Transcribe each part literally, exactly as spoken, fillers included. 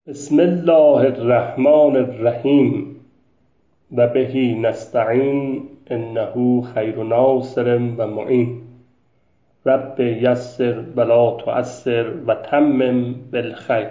بسم الله الرحمن الرحیم و بهی نستعین انه خیر ناصر و معین. رب یسر ولا تعسر و تمم بالخیر.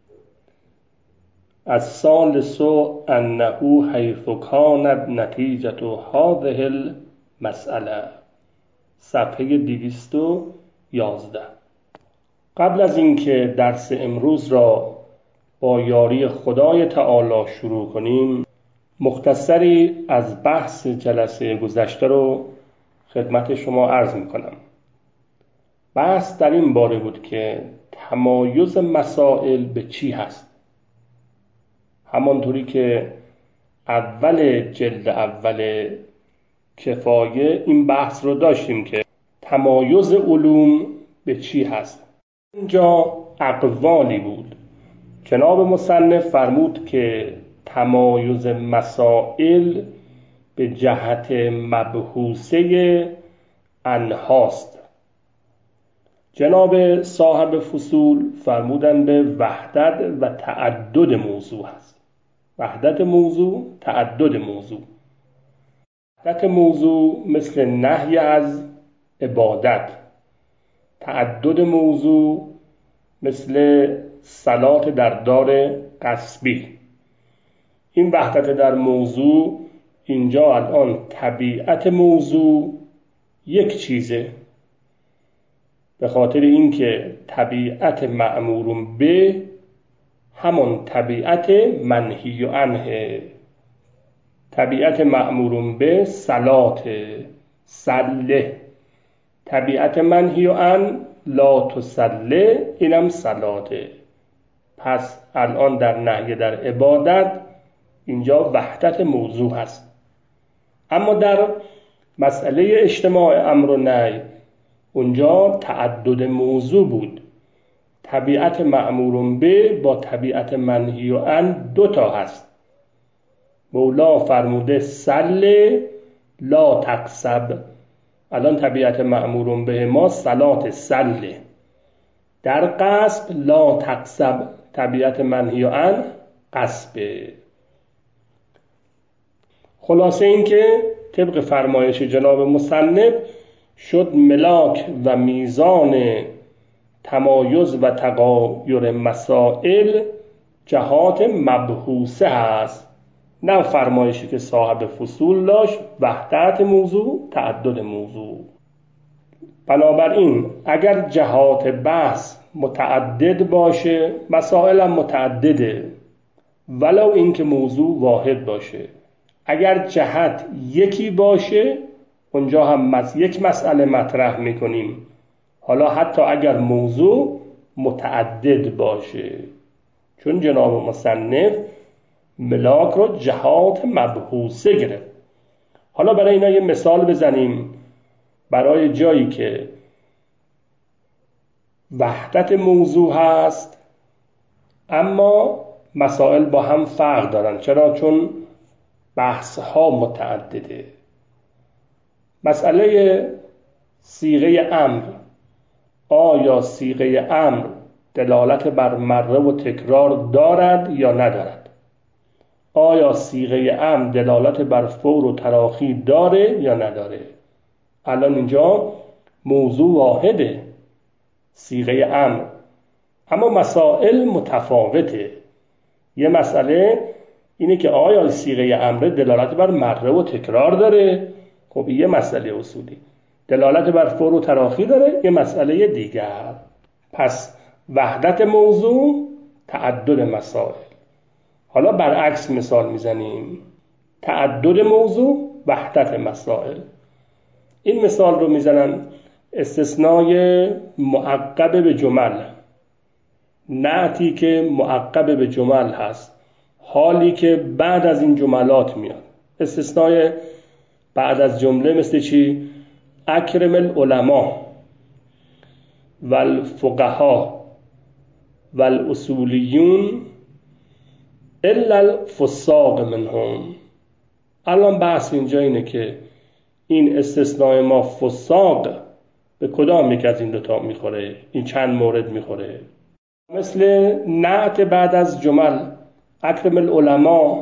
الثالث انه حیث کانت نتیجة هذه المسأله. صفحه دویست و یازده. قبل از اینکه درس امروز را با یاری خدای تعالی شروع کنیم، مختصری از بحث جلسه گذشته رو خدمت شما عرض میکنم. بحث در این باره بود که تمایز مسائل به چی هست. همانطوری که اول جلد اول کفایه این بحث رو داشتیم که تمایز علوم به چی هست. اینجا اقوالی بود. جناب مصنف فرمود که تمایز مسائل به جهت مبحوثه انهاست. جناب صاحب فصول فرمودن به وحدت و تعدد موضوع هست. وحدت موضوع، تعدد موضوع. وحدت موضوع مثل نهی از عبادت. تعدد موضوع مثل صلات در دار غصبی. این وحدت در موضوع، اینجا الان طبیعت موضوع یک چیزه، به خاطر اینکه طبیعت مأمور به همان طبیعت منهی عنه. طبیعت مأمور به صلات، صله. طبیعت منهی عن لا تصله، اینم صلاته. پس الان در نهی در عبادت اینجا وحدت موضوع هست. اما در مسئله اجتماع امر و نهی اونجا تعدد موضوع بود. طبیعت مأمور به با طبیعت منهی عن دو تا هست. مولا فرموده صل لا تقصب. الان طبیعت مأمور به ما صلات صله. در قصب لا تقصب، طبیعت منهی عن قصبه. خلاصه این که طبق فرمایش جناب مصنف شد ملاک و میزان تمایز و تغایر مسائل جهات مبحوثه هست، نه فرمایشی که صاحب فصول داشت وحدت موضوع، تعدد موضوع. بنابراین اگر جهات بحث متعدد باشه، مسائل هم متعدده، ولو اینکه موضوع واحد باشه. اگر جهت یکی باشه اونجا هم یک مسئله مطرح میکنیم، حالا حتی اگر موضوع متعدد باشه، چون جناب مصنف ملاک رو جهات مبحوثه گرفت. حالا برای اینا یه مثال بزنیم، برای جایی که وحدت موضوع هست اما مسائل با هم فرق دارن. چرا؟ چون بحث ها متعدده. مسئله صیغه امر، آیا صیغه امر دلالت بر مره و تکرار دارد یا ندارد؟ آیا صیغه امر دلالت بر فور و تراخی داره یا نداره؟ الان اینجا موضوع واحده، صیغه امر، اما مسائل متفاوته. یه مسئله اینه که آیا صیغه امر دلالت بر مره و تکرار داره؟ خب یه مسئله اصولی. دلالت بر فور و تراخی داره؟ یه مسئله دیگر. پس وحدت موضوع، تعدد مسائل. حالا برعکس مثال میزنیم، تعدد موضوع، وحدت مسائل. این مثال رو میزنن استثنای معقب به جمل، نعتی که معقب به جمل هست، حالی که بعد از این جملات میاد. استثنای بعد از جمله مثل چی؟ اکرم العلماء والفقهاء والاصولیون الا الفساق منهم. الان بحث اینجا اینه که این استثناء ما فساق به کدام یک از این دوتا میخوره؟ این چند مورد میخوره؟ مثل نعت بعد از جمل: اکرم العلماء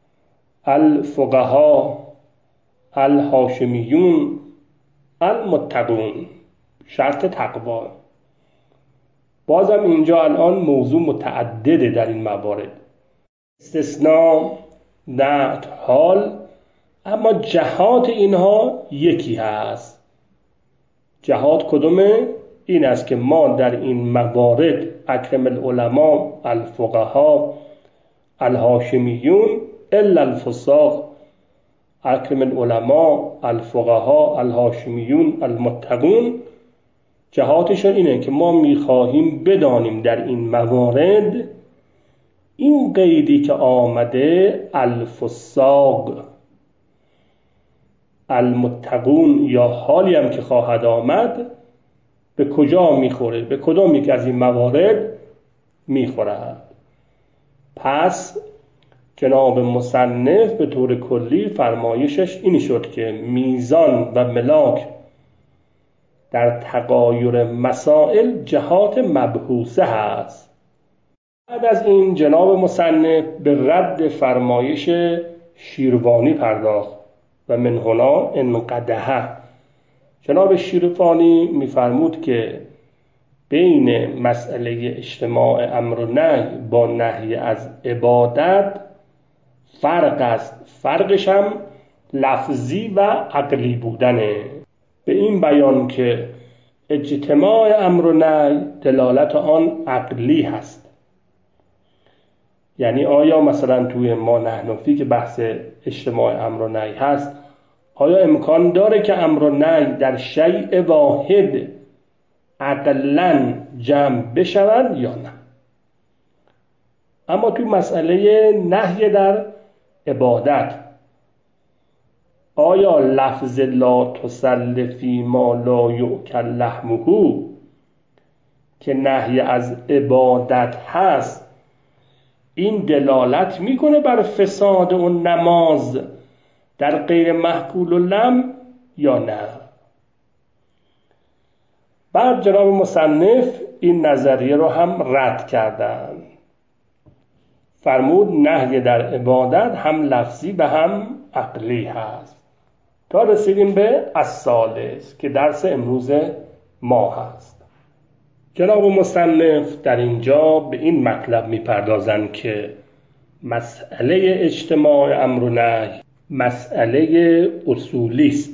الفقهاء الهاشمیون المتقون، شرط تقوا. بازم اینجا الان موضوع متعدده در این موارد، استثناء، نعت، حال، اما جهات اینها یکی هست. جهات کدومه؟ این است که ما در این موارد اکرم العلماء الفقهاء الهاشمیون الا الفساق، اکرم العلماء الفقهاء الهاشمیون المتقون، جهاتشون اینه که ما میخواهیم بدانیم در این موارد این قیدی که آمده الفساق المتقون یا حالی هم که خواهد آمد به کجا میخوره، به کدام یک از این موارد میخورد. پس جناب مصنف به طور کلی فرمایشش این شد که میزان و ملاک در تغایر مسائل جهات مبحوثه هست. بعد از این جناب مصنف به رد فرمایش شیروانی پرداخت و من هنا انقدح. جناب شیروانی میفرمود که بین مسئله اجتماع امر و نهی با نهی از عبادت فرق است، فرقش هم لفظی و عقلی بودنه. به این بیان که اجتماع امر و نهی دلالت آن عقلی هست، یعنی آیا مثلا توی ما نحنفی که بحث اجتماع امر و نهی هست، آیا امکان داره که امر و نهی در شیء واحد عقلاً جمع بشوند یا نه؟ اما توی مسئله نهی در عبادت، آیا لفظ لا تصل فی ما لا یؤکل لحمه که نهی از عبادت هست، این دلالت میکنه بر فساد اون نماز در غیر محکول اللحم یا نه؟ بعد جناب مصنف این نظریه رو هم رد کردن، فرمود نهی در عبادت هم لفظی و هم عقلی هست، تا رسیدیم به الثالث که درس امروز ما هست. جناب مصنف در اینجا به این مطلب میپردازند که مسئله اجتماع امر و نهی مسئله اصولی است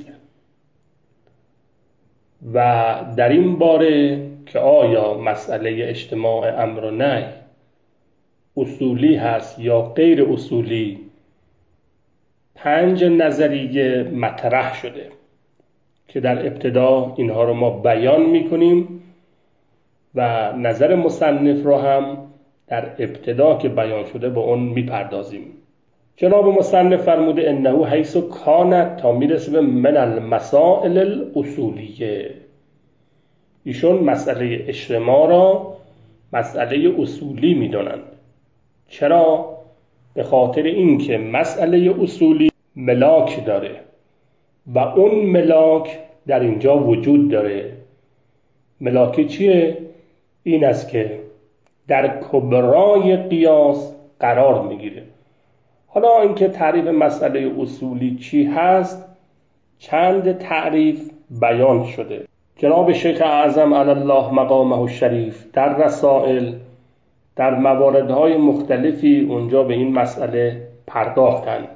و در این باره که آیا مسئله اجتماع امر و نهی اصولی هست یا غیر اصولی، پنج نظریه مطرح شده که در ابتدا اینها رو ما بیان میکنیم و نظر مصنف رو هم در ابتدا که بیان شده به اون میپردازیم. جناب مصنف فرموده انه حیث کانت، تا میرسه به من المسائل الاصولیه، ایشون مسئله اجتماع را مسئله اصولی میدونند. چرا؟ به خاطر اینکه مسئله اصولی ملاک داره و اون ملاک در اینجا وجود داره. ملاک چیه؟ این است که در کبرای قیاس قرار میگیره. حالا اینکه تعریف مسئله اصولی چی هست، چند تعریف بیان شده. جناب شیخ اعظم علی الله مقامه الشریف در رسائل در مواردهای مختلفی اونجا به این مسئله پرداختند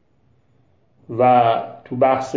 و تو بحث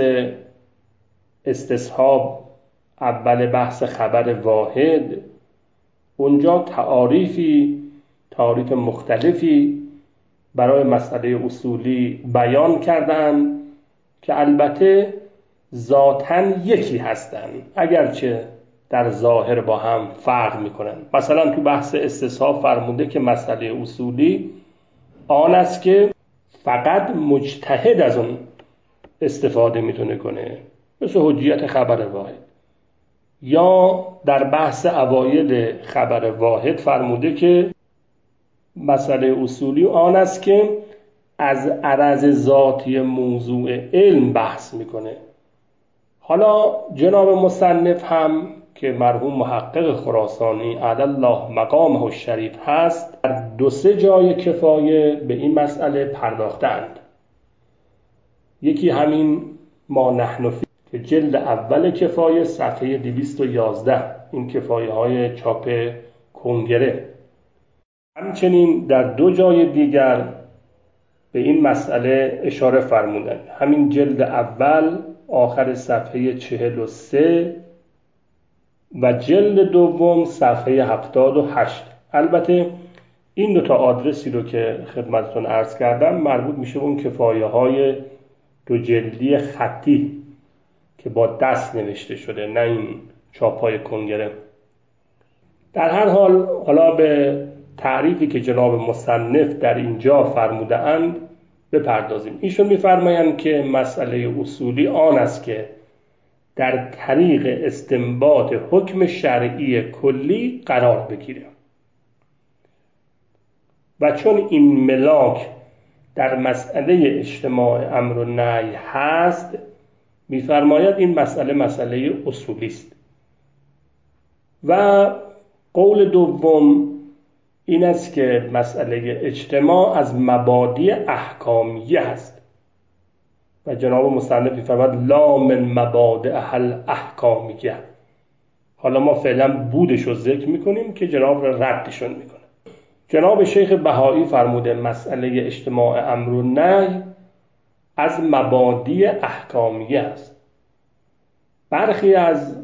استصحاب اول بحث خبر واحد اونجا تعاریفی تعاریف مختلفی برای مسئله اصولی بیان کردند که البته ذاتاً یکی هستند، اگرچه در ظاهر با هم فرق میکنن. مثلا تو بحث استصحاب فرموده که مسئله اصولی آن است که فقط مجتهد از اون استفاده میتونه کنه، مثل حجیت خبر واحد. یا در بحث اوایل خبر واحد فرموده که مسئله اصولی آن است که از عرض ذاتی موضوع علم بحث میکنه. حالا جناب مصنف هم که مرحوم محقق خراسانی علی الله مقامه الشریف هست، در دو سه جای کفایه به این مسئله پرداختند. یکی همین ما نحن فی که جلد اول کفایه صفحه دویست و یازده، این کفایه های چاپ کنگره. همچنین در دو جای دیگر به این مسئله اشاره فرمودند. همین جلد اول آخر صفحه چهل و سه و جلد دوم صفحه هفتاد و هشت. البته این دو تا آدرسی رو که خدمتتون عرض کردم مربوط میشه اون کفایه های دو جلدی خطی که با دست نوشته شده، نه این چاپای کنگره. در هر حال حالا به تعریفی که جناب مصنف در اینجا فرموده اند بپردازیم. ایشون میفرمایند که مسئله اصولی آن است که در طریق استنباط حکم شرعی کلی قرار بگیره و چون این ملاک در مسئله اجتماع امر و نهی هست، میفرماید این مسئله مسئله اصولی است. و قول دوم این است که مسئله اجتماع از مبادی احکامیه است و جناب مصنف می‌فرماید لا من مبادئ الاحکامیه. حالا ما فعلا بودش رو ذکر میکنیم که جناب ردشون میکنه. جناب شیخ بهایی فرموده مسئله اجتماع امر و نهی از مبادی احکامیه است. برخی از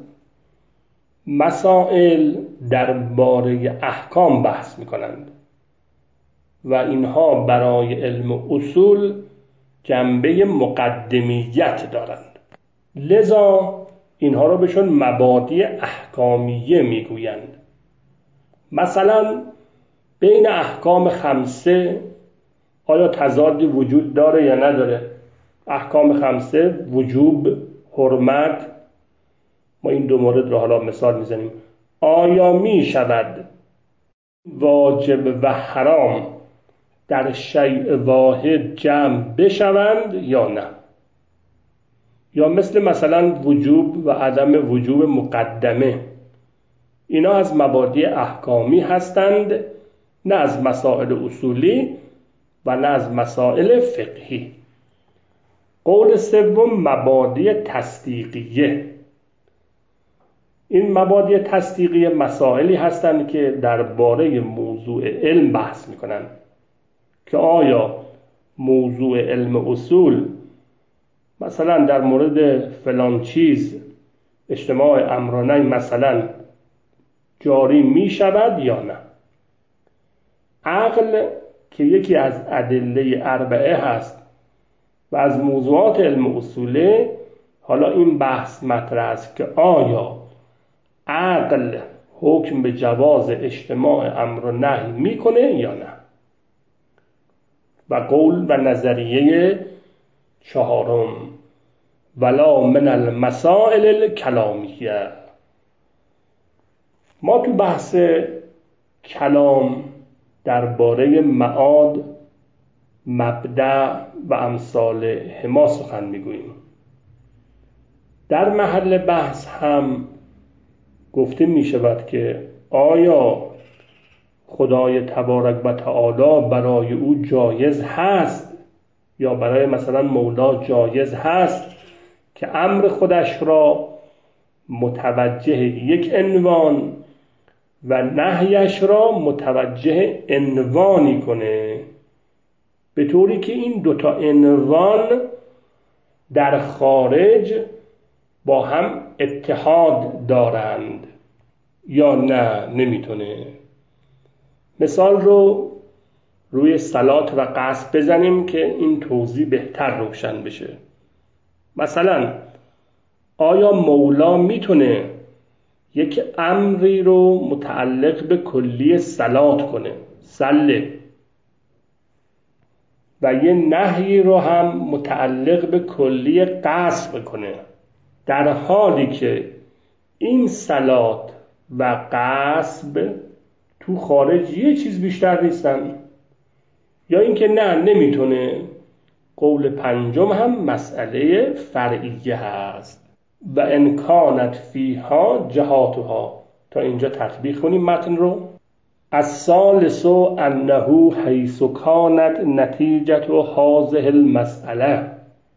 مسائل درباره احکام بحث میکنند و اینها برای علم اصول جنبه مقدمیت دارند، لذا اینها رو بهشون مبادی احکامیه میگویند. مثلا بین احکام خمسه آیا تضادی وجود داره یا نداره؟ احکام خمسه وجوب، حرمت، ما این دو مورد رو حالا مثال میزنیم. آیا می شود واجب و حرام در شیء واحد جمع بشوند یا نه؟ یا مثل مثلا وجوب و عدم وجوب مقدمه، اینا از مبادی احکامی هستند، نه از مسائل اصولی و نه از مسائل فقهی. قول سوم مبادی تصدیقیه. این مبادی تصدیقیه مسائلی هستند که درباره موضوع علم بحث میکنند که آیا موضوع علم اصول مثلا در مورد فلان چیز اجتماع امر و نهی مثلا جاری می شود یا نه. عقل که یکی از ادله اربعه هست و از موضوعات علم اصوله، حالا این بحث مطرح است که آیا عقل حکم به جواز اجتماع امر و نهی میکنه یا نه. و قول و نظریه چهارم ولا من المسائل الکلامیه. ما تو بحث کلام درباره معاد، مبدأ و امثال هما سخن میگوییم. در محل بحث هم گفته می شود که آیا خدای تبارک و تعالی برای او جایز هست یا برای مثلا مولا جایز هست که امر خودش را متوجه یک عنوان و نهیش را متوجه عنوانی کنه، به طوری که این دوتا عنوان در خارج با هم اتحاد دارند یا نه نمیتونه. مثال رو روی صلات و قصد بزنیم که این توضیح بهتر روشن بشه. مثلا آیا مولا میتونه یک امری رو متعلق به کلی صلات کنه، صله، و یه نهی رو هم متعلق به کلی قصد کنه، در حالی که این صلات و قصد تو خارج یه چیز بیشتر نیستن؟ یا اینکه نه نمیتونه؟ قول پنجم هم مسئله فرعیه هست. و ان کانت فیها جهاتها. تا اینجا تطبیق کنیم متن رو. الثالث انه حیث کانت نتیجة هذه المسئله،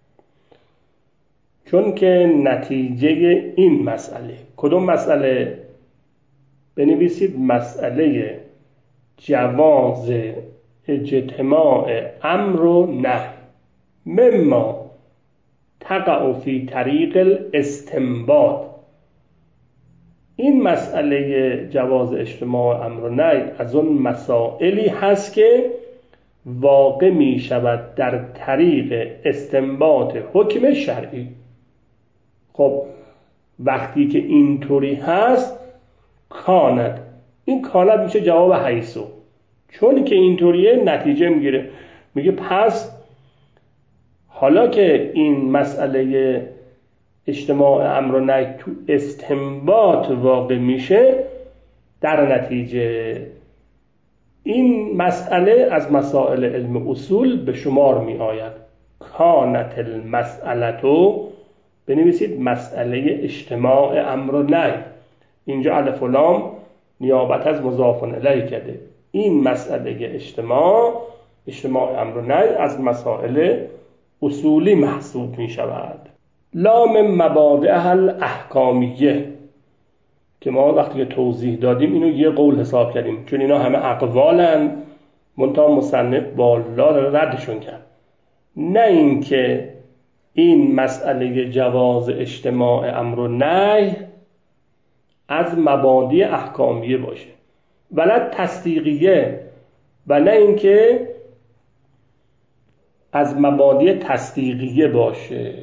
چون که نتیجه این مسئله، کدوم مسئله؟ بنویسید مسئله جواز اجتماع امر و نهی، مما تقع فی طریق الاستنباط. این مسئله جواز اجتماع امر و نهی از اون مسائلی هست که واقع می شود در طریق استنباط حکم شرعی. خب وقتی که اینطوری هست کانت، این کانت میشه جواب حیثو، چون که اینطوریه نتیجه میگیره. میگه پس حالا که این مسئله اجتماع امر و نهی تو استنباط واقع میشه، در نتیجه این مسئله از مسائل علم اصول به شمار می آید. کانت المسئلتو، بنویسید مسئله اجتماع امر و نهی، اینجا الف و لام نیابت از مضاف الیه کرده. این مسئله اجتماع اجتماع امر و نهی از مسائل اصولی محسوب می شود. لام مبادئ الاحکامیه که ما وقتی که توضیح دادیم اینو یه قول حساب کردیم، چون اینا همه اقوالن، منتها مصنف بالا ردشون کرد. نه اینکه این مسئله جواز اجتماع امر و نهی از مبادئ احکامیه باشه، ولی تصدیقیه، و نه اینکه از مبادئ تصدیقیه باشه،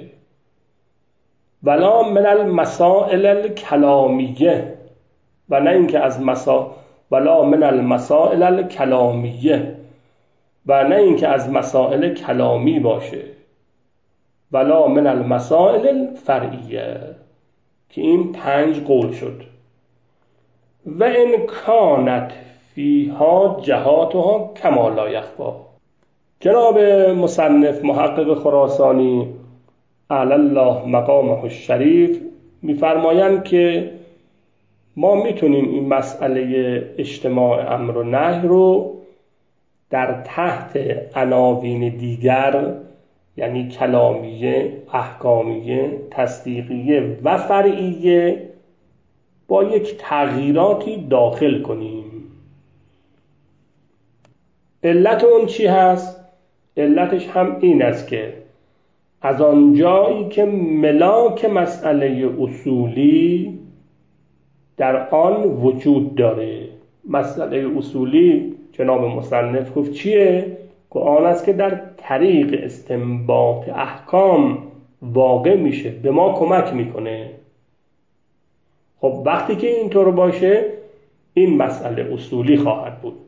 ولا من المسائل الکلامیه، و نه اینکه از مسا ولا من المسائل الکلامیه، و نه اینکه از مسائل کلامی باشه، ولا من المسائل الفرعیه، که این پنج قول شد. و ان کانت فیها جهاتها کما لا یخفی. جناب مصنف محقق خراسانی اعلی الله مقامه الشریف میفرمایند که ما میتونیم این مسئله اجتماع امر و نهی رو در تحت عناوین دیگر، یعنی کلامیه، احکامیه، تصدیقیه و فرعیه، با یک تغییراتی داخل کنیم. علت اون چی هست؟ علتش هم این است که از آنجایی که ملاک مسئله اصولی در آن وجود داره. مسئله اصولی جناب مصنف گفت چیه؟ که آن است که در طریق استنباط احکام واقع میشه، به ما کمک میکنه. خب وقتی که اینطور باشه این مسئله اصولی خواهد بود.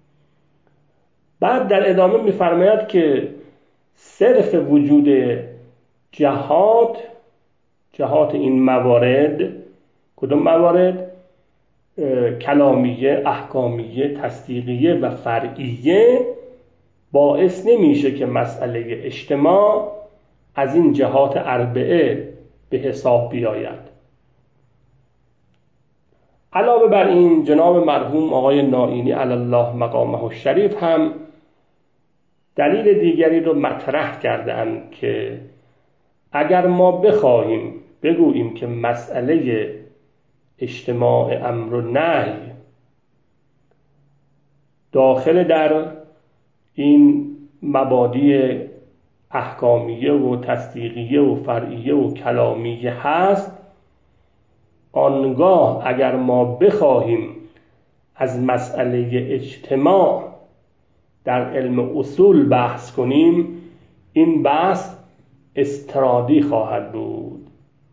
بعد در ادامه میفرماید که صرف وجود جهات جهات این موارد، کدوم موارد؟ کلامیه، احکامیه، تصدیقیه و فرعیه، باعث نمیشه که مسئله اجتماع از این جهات اربعه به حساب بیاید. علاوه بر این جناب مرحوم آقای نائینی علی الله مقامه الشریف هم دلیل دیگری رو مطرح کردند که اگر ما بخواهیم بگوییم که مسئله اجتماع امر و نهی داخل در این مبادئ احکامیه و تصدیقیه و فرعیه و کلامیه هست، آنگاه اگر ما بخواهیم از مسئله اجتماع در علم اصول بحث کنیم، این بحث استرادی خواهد بود.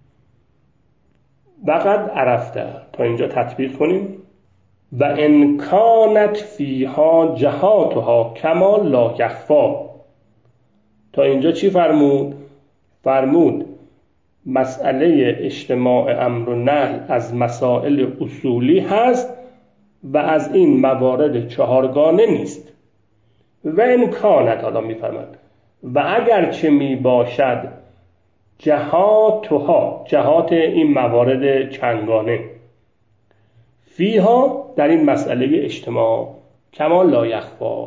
وقد عرفته، تا اینجا تطبیق کنیم. و ان کانت فیها جهاتها کما لا یخفی. تا اینجا چی فرمود؟ فرمود مسئله اجتماع امر و نهی از مسائل اصولی هست و از این موارد چهارگانه نیست. و ان کانت، حالا میفرماد و اگر چه می باشد جهاتها، جهات این موارد چندگانه، فیها در این مسئله اجتماع، کما لا یخفی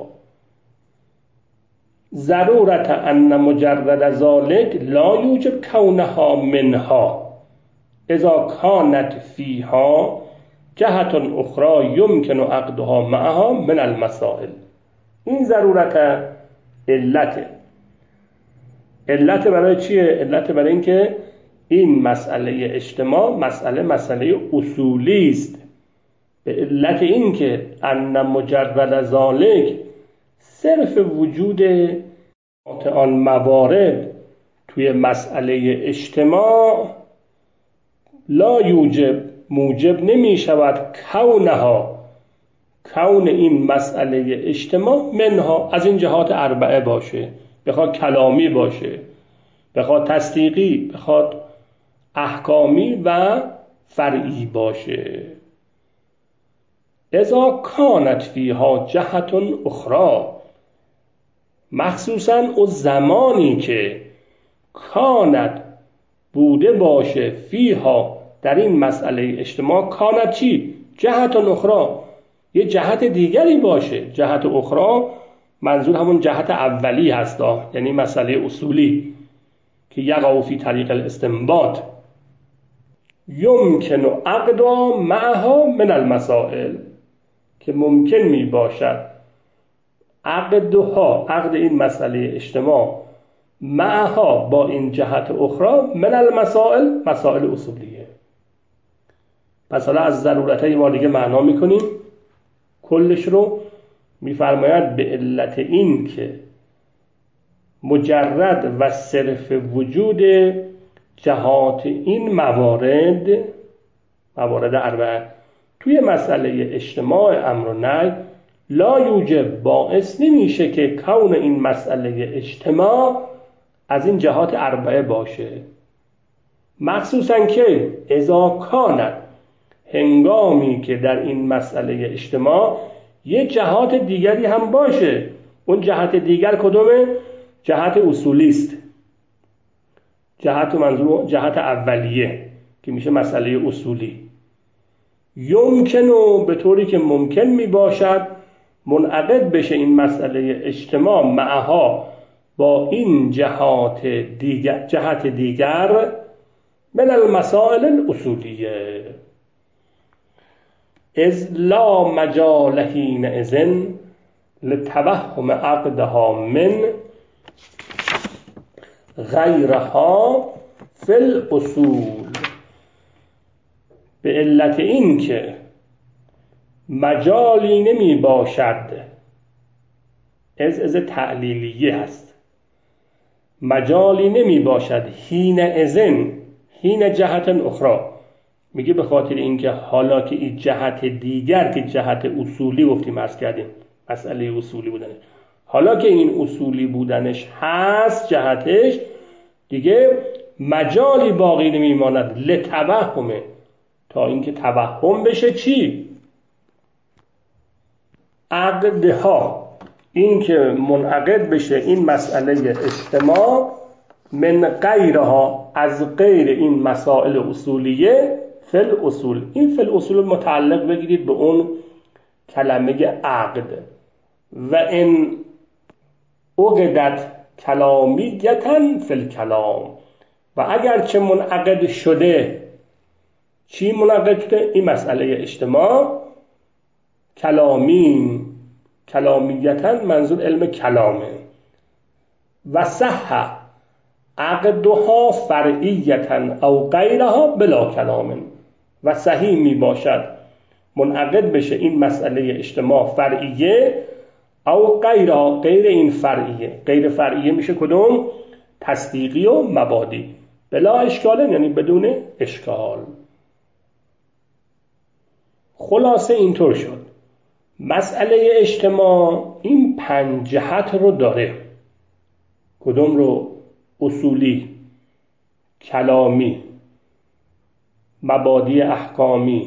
ضرورت ان مجرد ذلك لا یوجب کونها منها اذا کانت فیها جهت اخرى یمکن عقدها معها من المسائل. این ضرورت علت علت برای چیه؟ علت برای اینکه این مسئله اجتماع مسئله مسئله اصولی است، به علت اینکه ان مجرد ذلک صرف وجود آن موارد توی مسئله اجتماع لا یوجب موجب نمی شود کونها، کون این مسئله اجتماع منها از این جهات اربعه باشه، بخواد کلامی باشه، بخواد تصدیقی، بخواد احکامی و فرعی باشه. اذا کانت فیها جهت اخرى، مخصوصا اون زمانی که کانت بوده باشه فیها در این مسئله اجتماع، کانت چی؟ جهت اخرى، یه جهت دیگری باشه. جهت اخرى منظور همون جهت اولی هستا، یعنی مسئله اصولی که یقع فی طریق الاستنباط، یمکن عقدها معها من المسائل، که ممکن می باشد عقدها، عقد این مسئله اجتماع معها با این جهت اخرى من المسائل، مسائل اصولیه. پس حالا از ضرورتای ما دیگه معنا میکنیم، کلش رو میفرماید به علت این که مجرد و صرف وجود جهات این موارد، موارد اربعه توی مسئله اجتماع امر و نهی، لا یوجب باعث نمیشه که کون این مسئله اجتماع از این جهات اربعه باشه، مخصوصا که اذا کانت، هنگامی که در این مسئله اجتماع یه جهات دیگری هم باشه. اون جهت دیگر کدومه؟ جهت اصولی است. جهت منظور جهت اولیه که میشه مسئله اصولی. یمکنه به طوری که ممکن می باشد منعقد بشه این مسئله اجتماع معها با این جهات دیگر، جهت دیگر من المسائل الاصولیه. اذ لا مجال حینئذ لتوهم عقدها من غیرها فی الاصول، به علت این که مجالی نمی باشد، از از تعلیلیه هست، مجالی نمی باشد حینئذ، حین جهت اخرى، میگه به خاطر اینکه حالا که این جهت دیگر که جهت اصولی گفتیم عرض کردیم مسئله اصولی بودنش، حالا که این اصولی بودنش هست جهتش، دیگه مجالی باقی نمیماند لتوهمه، تا اینکه توهم بشه چی؟ عقدها، این که منعقد بشه این مسئله اجتماع من غیرها، از غیر این مسائل اصولیه، فل اصول. این فل اصول متعلق بگیرید به اون کلمه عقد. و ان عقدت کلامیتن فل کلام، و اگر چه منعقد شده، چی منعقد شده؟ این مسئله اجتماع کلامی، کلامیتن منظور علم کلامه. و صح عقدها فرعیتن او غیرها بلا کلام، و صحیح می باشد منعقد بشه این مسئله اجتماع فرعیه او غیرها، غیر این فرعیه. غیر فرعیه میشه کدوم؟ تصدیقی و مبادی، بلا اشکال یعنی بدون اشکال. خلاصه اینطور شد مسئله اجتماع این پنج جهت رو داره. کدوم رو؟ اصولی، کلامی، مبادی احکامی،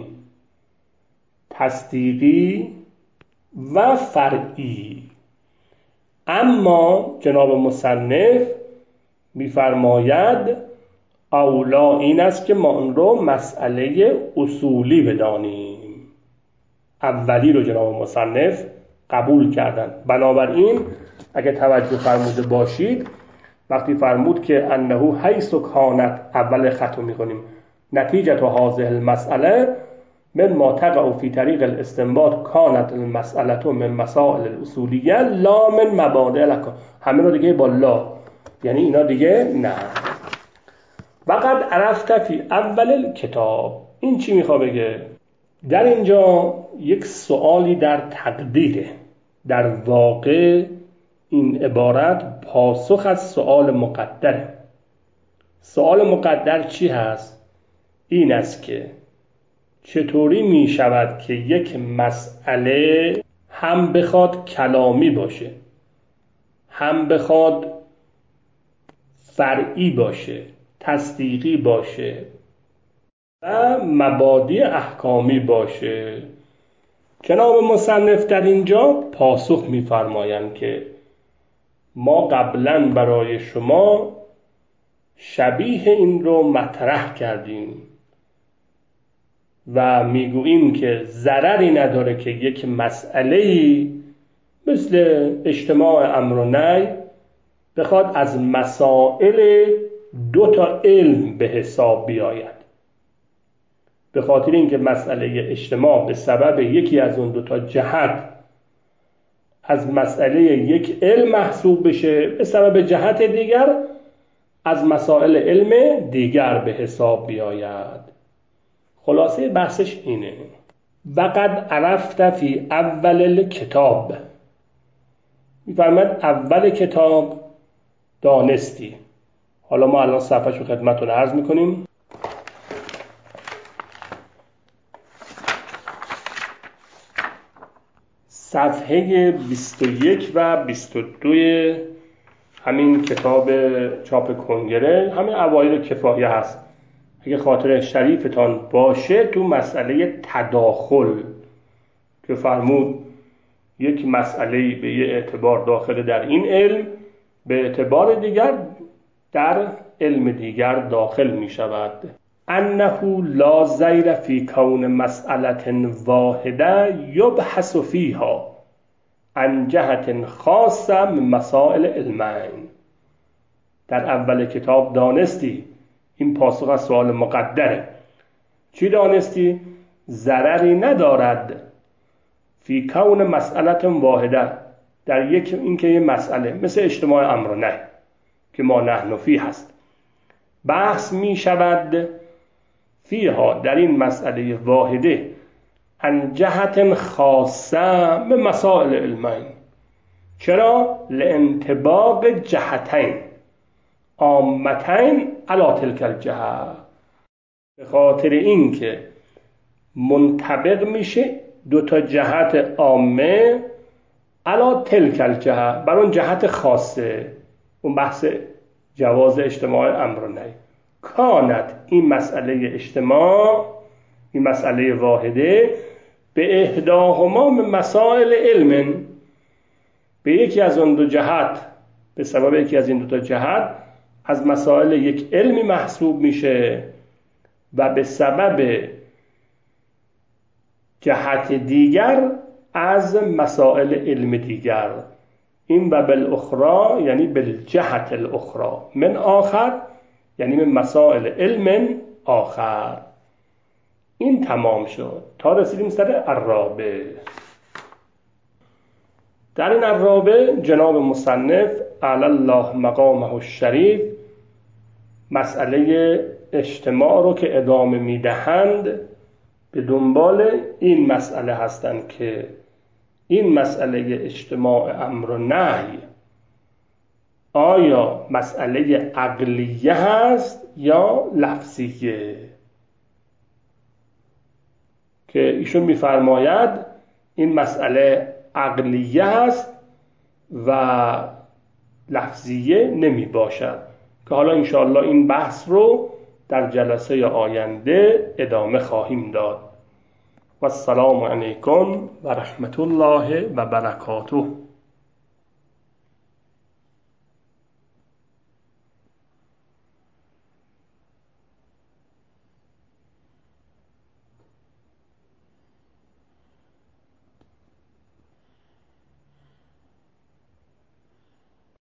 تصدیقی و فرعی. اما جناب مصنف می‌فرماید اولا این است که ما اون رو مسئله اصولی بدانیم. اولی رو جناب مصنف قبول کردن. بنابراین اگه توجه فرموده باشید وقتی فرمود که انه حیث کانت، اول خطو میکنیم، نتیجه هذه المسئله من ما تقع فی طریق الاستنباط کانت المسئله من مسائل الاصولیه لا من مبادئ الاحکام. همه رو دیگه با لا، یعنی اینا دیگه نه. وقد عرفت فی اول کتاب. این چی میخواد بگه؟ در اینجا یک سوالی در تقدیره. در واقع این عبارت پاسخ از سوال مقدره. سوال مقدر چی هست؟ این است که چطوری می شود که یک مسئله هم بخواد کلامی باشه، هم بخواد فرعی باشه، تصدیقی باشه و مبادی احکامی باشه. جناب مصنف در اینجا پاسخ می‌فرمایند که ما قبلا برای شما شبیه این رو مطرح کردیم و میگوییم که ضرری نداره که یک مسئله‌ای مثل اجتماع امر و نهی بخواد از مسائل دو تا علم به حساب بیاید. به خاطر اینکه مسئله اجتماع به سبب یکی از اون دو تا جهت از مسئله یک علم محسوب بشه، به سبب جهت دیگر از مسائل علم دیگر به حساب بیاید. خلاصه بحثش اینه. وقد عرفت فی اول الکتاب، میفرماید اول کتاب دانستی. حالا ما الان صفحه‌شو خدمتتون عرض میکنیم. صفحه بیست و یک و بیست و دو همین کتاب چاپ کنگره، همین اوایل کفایه هست. اگه خاطر شریفتان باشه تو مسئله تداخل که فرمود یک مسئله به یه اعتبار داخل در این علم، به اعتبار دیگر در علم دیگر داخل می شود. انه لا زیر فی کون مسئله واحده یبحث فیها عن جهت خاصه من مسائل علمین. در اول کتاب دانستی، این پاسخ از سوال مقدره. چی دانستی؟ ضرری ندارد فی کون مسئله واحده، در یک اینکه یه مسئله مثل اجتماع امر و نهی که ما نحن فی هست بحث می شود فیها، در این مسئله واحده، عن جهت خاصه به مسائل علمین. چرا؟ لانطباق جهتین عامتین علی تلک الجهه، به خاطر اینکه منطبق میشه دو تا جهت عامه علی تلک الجهه، بر اون جهت خاصه، اون بحث جواز اجتماع امر و نهی. کانت، این مسئله اجتماع، این مسئله واحده، به احداهما من مسائل علم، به یکی از اون دو جهت، به سبب یکی از این دو تا جهت از مسائل یک علمی محسوب میشه و به سبب جهت دیگر از مسائل علم دیگر. این و بالاخرى یعنی بالجهت الاخرى، من آخر یعنی من مسائل علم آخر. این تمام شد تا رسیدیم سر الرابع. در این الرابع جناب مصنف اعلی الله مقامه الشریف مسئله اجتماع رو که ادامه میدهند به دنبال این مسئله هستند که این مسئله اجتماع امر و نهی آیا مسئله عقلیه هست یا لفظیه، که ایشون میفرماید این مسئله عقلیه هست و لفظیه نمی باشد، که حالا انشاءالله این بحث رو در جلسه آینده ادامه خواهیم داد. و السلام علیکم و رحمت الله و برکاته.